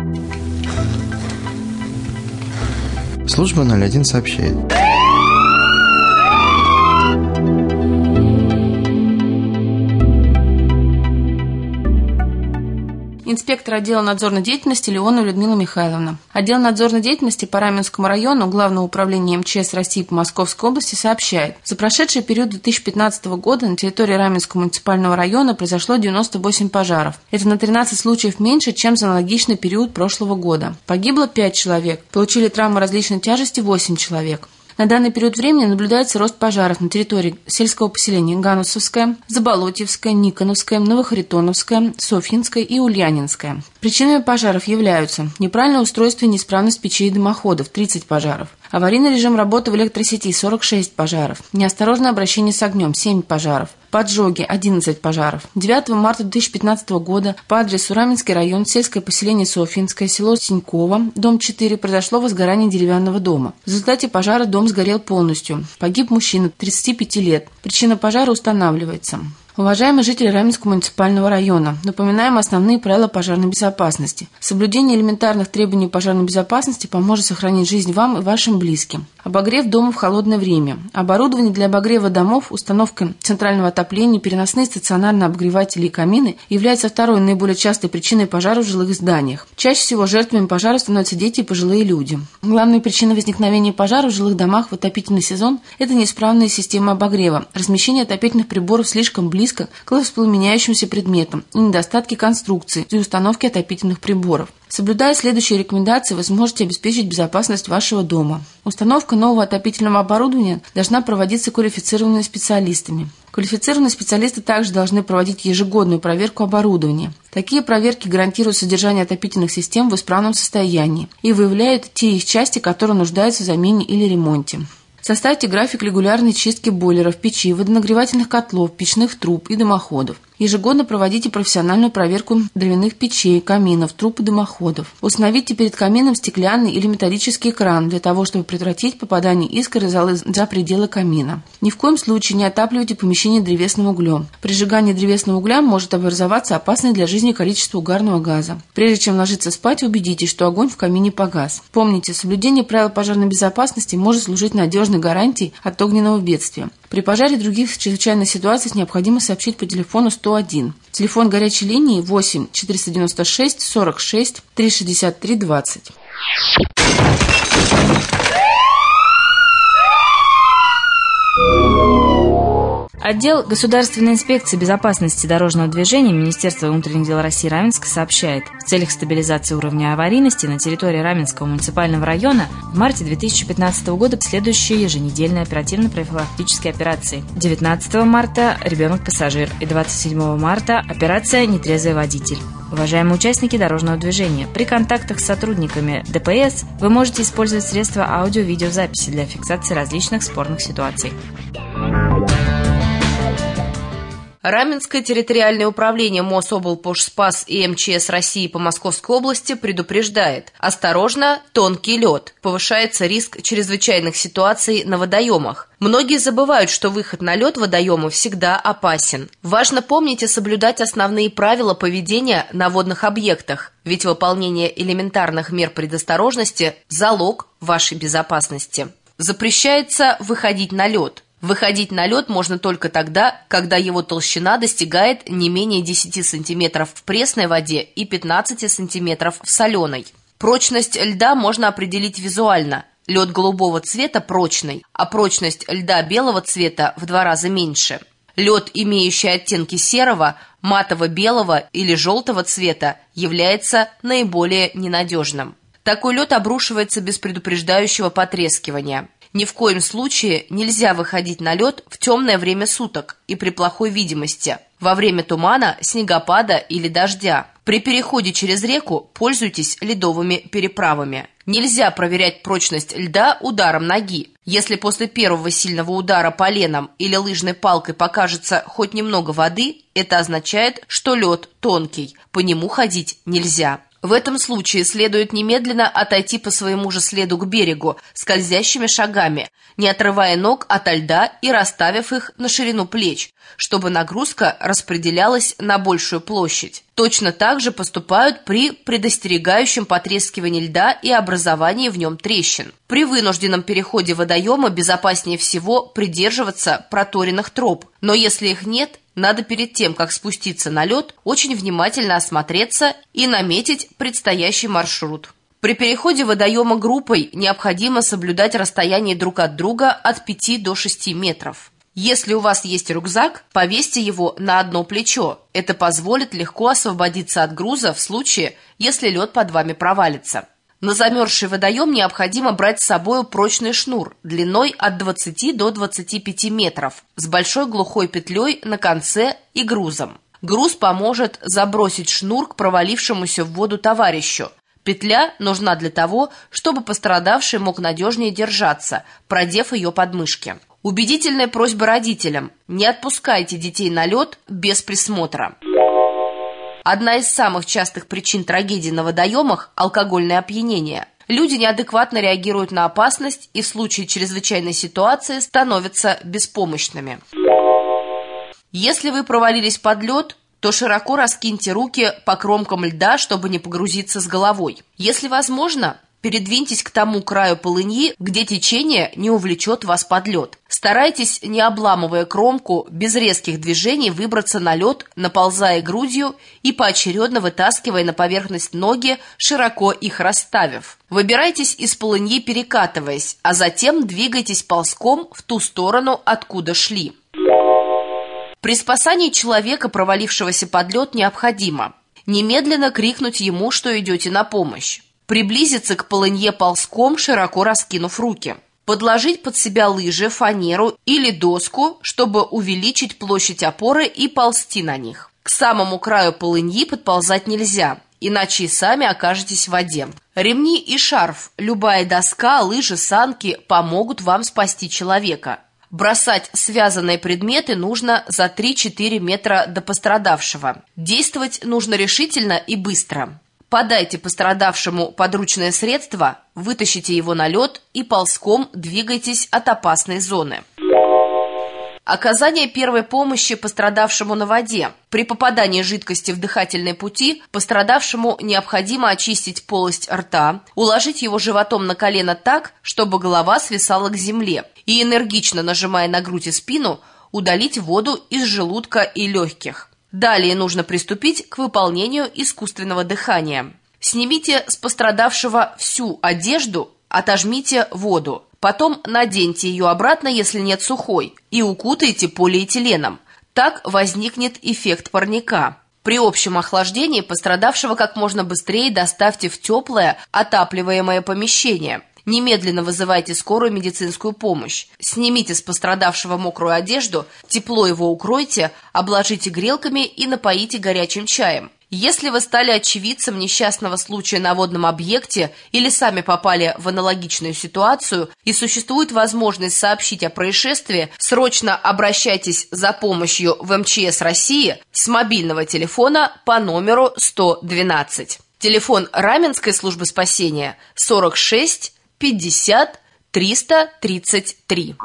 Служба 01 сообщает. Инспектор отдела надзорной деятельности Леонова Людмила Михайловна. Отдел надзорной деятельности по Раменскому району Главного управления МЧС России по Московской области сообщает, за прошедший период 2015 года на территории Раменского муниципального района произошло 98 пожаров. Это на 13 случаев меньше, чем за аналогичный период прошлого года. Погибло 5 человек, получили травмы различной тяжести 8 человек. На данный период времени наблюдается рост пожаров на территории сельского поселения Ганусовское, Заболотьевское, Никоновское, Новохаритоновское, Софьинское и Ульянинское. Причинами пожаров являются неправильное устройство и неисправность печей и дымоходов – 30 пожаров, аварийный режим работы в электросети – 46 пожаров, неосторожное обращение с огнем – 7 пожаров, поджоги – 11 пожаров. 9 марта 2015 года по адресу Раменский район, сельское поселение Софьинское, село Синьково, дом 4, произошло возгорание деревянного дома. В результате пожара дом сгорел полностью. Погиб мужчина 35 лет. Причина пожара устанавливается. Уважаемые жители Раменского муниципального района, напоминаем основные правила пожарной безопасности. Соблюдение элементарных требований пожарной безопасности поможет сохранить жизнь вам и вашим близким. Обогрев дома в холодное время. Оборудование для обогрева домов, установка центрального отопления, переносные стационарные обогреватели и камины является второй наиболее частой причиной пожаров в жилых зданиях. Чаще всего жертвами пожаров становятся дети и пожилые люди. Главная причина возникновения пожаров в жилых домах в отопительный сезон – это неисправная система обогрева, размещение отопительных приборов слишком близко к воспламеняющимся предметам и недостатки конструкции и установки отопительных приборов. Соблюдая следующие рекомендации, вы сможете обеспечить безопасность вашего дома. Установка нового отопительного оборудования должна проводиться квалифицированными специалистами. Квалифицированные специалисты также должны проводить ежегодную проверку оборудования. Такие проверки гарантируют содержание отопительных систем в исправном состоянии и выявляют те их части, которые нуждаются в замене или ремонте. Составьте график регулярной чистки бойлеров, печи, водонагревательных котлов, печных труб и дымоходов. Ежегодно проводите профессиональную проверку дровяных печей, каминов, труб и дымоходов. Установите перед камином стеклянный или металлический экран для того, чтобы предотвратить попадание искр за пределы камина. Ни в коем случае не отапливайте помещение древесным углем. При сжигании древесного угля может образоваться опасное для жизни количество угарного газа. Прежде чем ложиться спать, убедитесь, что огонь в камине погас. Помните, соблюдение правил пожарной безопасности может служить надежной гарантией от огненного бедствия. При пожаре и других чрезвычайных ситуациях необходимо сообщить по телефону 101. Телефон горячей линии 8 496 46 363 20. Отдел Государственной инспекции безопасности дорожного движения Министерства внутренних дел России Раменска сообщает, в целях стабилизации уровня аварийности на территории Раменского муниципального района в марте 2015 года следующие еженедельные оперативно-профилактические операции. 19 марта «Ребенок-пассажир» и 27 марта операция «Нетрезвый водитель». Уважаемые участники дорожного движения, при контактах с сотрудниками ДПС вы можете использовать средства аудио-видеозаписи для фиксации различных спорных ситуаций. Раменское территориальное управление Мособлпошспас и МЧС России по Московской области предупреждает: осторожно, тонкий лед, повышается риск чрезвычайных ситуаций на водоемах. Многие забывают, что выход на лед водоема всегда опасен. Важно помнить и соблюдать основные правила поведения на водных объектах, ведь выполнение элементарных мер предосторожности – залог вашей безопасности. Запрещается выходить на лед. Выходить на лед можно только тогда, когда его толщина достигает не менее 10 см в пресной воде и 15 см в соленой. Прочность льда можно определить визуально. Лед голубого цвета прочный, а прочность льда белого цвета в 2 раза меньше. Лед, имеющий оттенки серого, матово-белого или желтого цвета, является наиболее ненадежным. Такой лед обрушивается без предупреждающего потрескивания. Ни в коем случае нельзя выходить на лед в темное время суток и при плохой видимости, во время тумана, снегопада или дождя. При переходе через реку пользуйтесь ледовыми переправами. Нельзя проверять прочность льда ударом ноги. Если после первого сильного удара поленом или лыжной палкой покажется хоть немного воды, это означает, что лед тонкий, по нему ходить нельзя. В этом случае следует немедленно отойти по своему же следу к берегу скользящими шагами, не отрывая ног ото льда и расставив их на ширину плеч, чтобы нагрузка распределялась на большую площадь. Точно так же поступают при предостерегающем потрескивании льда и образовании в нем трещин. При вынужденном переходе водоема безопаснее всего придерживаться проторенных троп, но если их нет, надо перед тем, как спуститься на лед, очень внимательно осмотреться и наметить предстоящий маршрут. При переходе водоема группой необходимо соблюдать расстояние друг от друга от 5 до 6 метров. Если у вас есть рюкзак, повесьте его на одно плечо. Это позволит легко освободиться от груза в случае, если лед под вами провалится. На замерзший водоем необходимо брать с собой прочный шнур длиной от 20 до 25 метров с большой глухой петлей на конце и грузом. Груз поможет забросить шнур к провалившемуся в воду товарищу. Петля нужна для того, чтобы пострадавший мог надежнее держаться, продев ее под мышки. Убедительная просьба родителям: не отпускайте детей на лед без присмотра. Одна из самых частых причин трагедий на водоемах – алкогольное опьянение. Люди неадекватно реагируют на опасность и в случае чрезвычайной ситуации становятся беспомощными. Если вы провалились под лед, то широко раскиньте руки по кромкам льда, чтобы не погрузиться с головой. Если возможно, передвиньтесь к тому краю полыньи, где течение не увлечет вас под лед. Старайтесь, не обламывая кромку, без резких движений выбраться на лед, наползая грудью и поочередно вытаскивая на поверхность ноги, широко их расставив. Выбирайтесь из полыньи, перекатываясь, а затем двигайтесь ползком в ту сторону, откуда шли. При спасании человека, провалившегося под лед, необходимо немедленно крикнуть ему, что идете на помощь. Приблизиться к полынье ползком, широко раскинув руки. Подложить под себя лыжи, фанеру или доску, чтобы увеличить площадь опоры и ползти на них. К самому краю полыньи подползать нельзя, иначе и сами окажетесь в воде. Ремни и шарф, любая доска, лыжи, санки помогут вам спасти человека. Бросать связанные предметы нужно за 3-4 метра до пострадавшего. Действовать нужно решительно и быстро. Подайте пострадавшему подручное средство, вытащите его на лед и ползком двигайтесь от опасной зоны. Оказание первой помощи пострадавшему на воде. При попадании жидкости в дыхательные пути пострадавшему необходимо очистить полость рта, уложить его животом на колено так, чтобы голова свисала к земле, и, энергично нажимая на грудь и спину, удалить воду из желудка и легких. Далее нужно приступить к выполнению искусственного дыхания. Снимите с пострадавшего всю одежду, отожмите воду. Потом наденьте ее обратно, если нет сухой, и укутайте полиэтиленом. Так возникнет эффект парника. При общем охлаждении пострадавшего как можно быстрее доставьте в теплое, отапливаемое помещение. Немедленно вызывайте скорую медицинскую помощь. Снимите с пострадавшего мокрую одежду, тепло его укройте, обложите грелками и напоите горячим чаем. Если вы стали очевидцем несчастного случая на водном объекте или сами попали в аналогичную ситуацию и существует возможность сообщить о происшествии, срочно обращайтесь за помощью в МЧС России с мобильного телефона по номеру 112. Телефон Раменской службы спасения 46 50 333.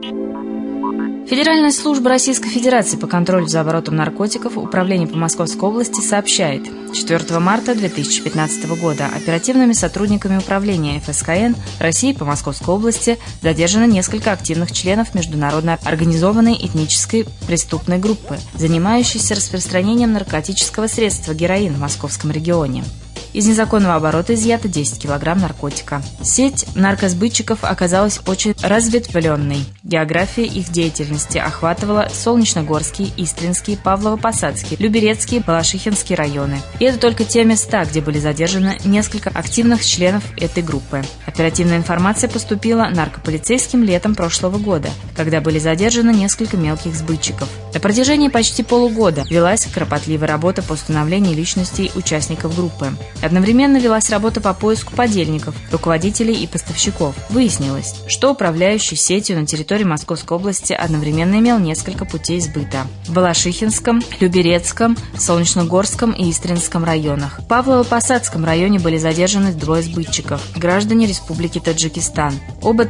Федеральная служба Российской Федерации по контролю за оборотом наркотиков Управления по Московской области сообщает: 4 марта 2015 года оперативными сотрудниками Управления ФСКН России по Московской области задержано несколько активных членов международно организованной этнической преступной группы, занимающейся распространением наркотического средства героин в московском регионе. Из незаконного оборота изъято 10 килограмм наркотика. Сеть наркосбытчиков оказалась очень разветвленной. География их деятельности охватывала Солнечногорский, Истринский, Павлово-Посадский, Люберецкий, Балашихинский районы. И это только те места, где были задержаны несколько активных членов этой группы. Оперативная информация поступила наркополицейским летом прошлого года, когда были задержаны несколько мелких сбытчиков. На протяжении почти полугода велась кропотливая работа по установлению личностей участников группы. Одновременно велась работа по поиску подельников, руководителей и поставщиков. Выяснилось, что управляющий сетью на территории Московской области одновременно имел несколько путей сбыта. В Балашихинском, Люберецком, Солнечногорском и Истринском районах. В Павлово-Посадском районе были задержаны двое сбытчиков, граждане Республики Таджикистан. Оба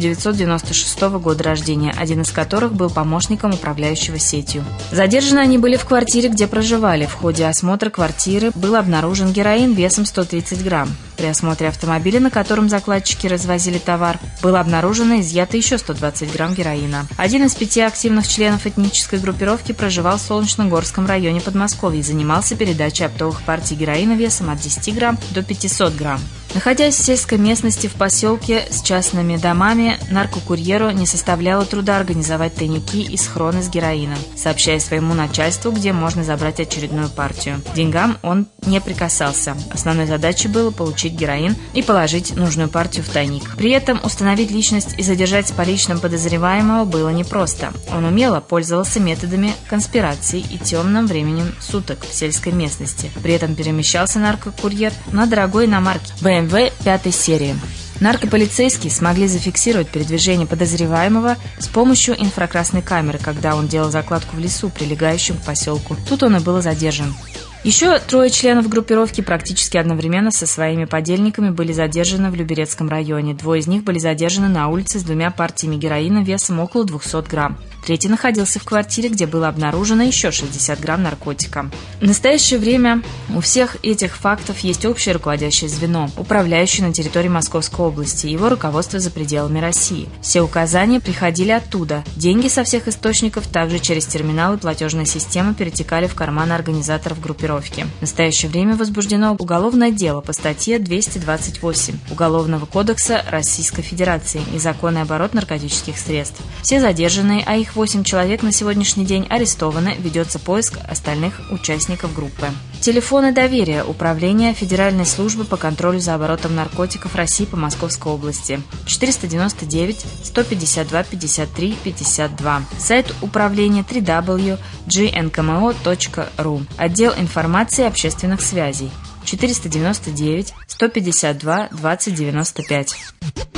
1996 года рождения, один из которых был помощником управляющего сетью. Задержаны они были в квартире, где проживали. В ходе осмотра квартиры был обнаружен героин весом 130 грамм. При осмотре автомобиля, на котором закладчики развозили товар, было обнаружено изъято еще 120 грамм героина. Один из 5 активных членов этнической группировки проживал в Солнечногорском районе Подмосковья и занимался передачей оптовых партий героина весом от 10 грамм до 500 грамм. Находясь в сельской местности в поселке с частными домами, наркокурьеру не составляло труда организовать тайники и схроны с героином, сообщая своему начальству, где можно забрать очередную партию. К деньгам он не прикасался. Основной задачей было получить героин и положить нужную партию в тайник. При этом установить личность и задержать с поличным подозреваемого было непросто. Он умело пользовался методами конспирации и темным временем суток в сельской местности. При этом перемещался наркокурьер на дорогой иномарке BMW 5 серии. Наркополицейские смогли зафиксировать передвижение подозреваемого с помощью инфракрасной камеры, когда он делал закладку в лесу, прилегающем к поселку. Тут он и был задержан. Еще 3 членов группировки практически одновременно со своими подельниками были задержаны в Люберецком районе. 2 из них были задержаны на улице с 2 партиями героина весом около 200 грамм. 3 находился в квартире, где было обнаружено еще 60 грамм наркотика. В настоящее время у всех этих фактов есть общее руководящее звено, управляющее на территории Московской области, его руководство за пределами России. Все указания приходили оттуда. Деньги со всех источников также через терминалы платежной системы перетекали в карманы организаторов группировки. В настоящее время возбуждено уголовное дело по статье 228 Уголовного кодекса Российской Федерации «Незаконный оборот наркотических средств». Все задержанные, а их 8 человек на сегодняшний день арестованы, ведется поиск остальных участников группы. Телефоны доверия Управления Федеральной службы по контролю за оборотом наркотиков России по Московской области 499 152 53 52. Сайт управления www.gnkmo.ru. Отдел информации и общественных связей 499 152 2095.